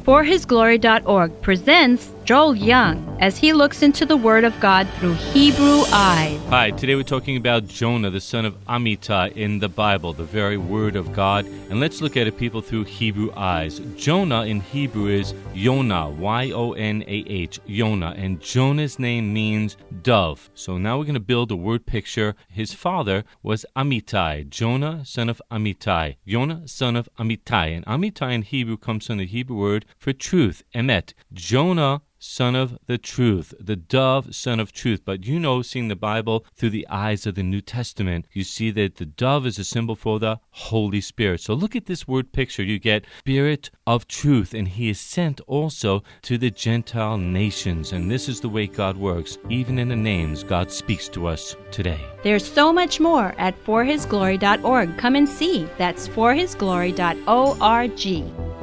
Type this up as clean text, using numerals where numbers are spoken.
ForHisGlory.org presents Joel Young as he looks into the Word of God through Hebrew eyes. Hi, today we're talking about Jonah, the son of Amittai in the Bible, the very Word of God. And let's look at it, people, through Hebrew eyes. Jonah in Hebrew is Yonah, Y-O-N-A-H, Yonah. And Jonah's name means dove. So now we're going to build a word picture. His father was Amittai, Jonah, son of Amittai, Yonah, son of Amittai. And Amittai in Hebrew comes from the Hebrew word for truth, emet. Jonah, son of the truth, the dove, son of truth. But you know, seeing the Bible through the eyes of the New Testament, you see that the dove is a symbol for the Holy Spirit. So look at this word picture. You get Spirit of truth, and he is sent also to the Gentile nations. And this is the way God works. Even in the names, God speaks to us today. There's so much more at ForHisGlory.org. Come and see. That's ForHisGlory.org.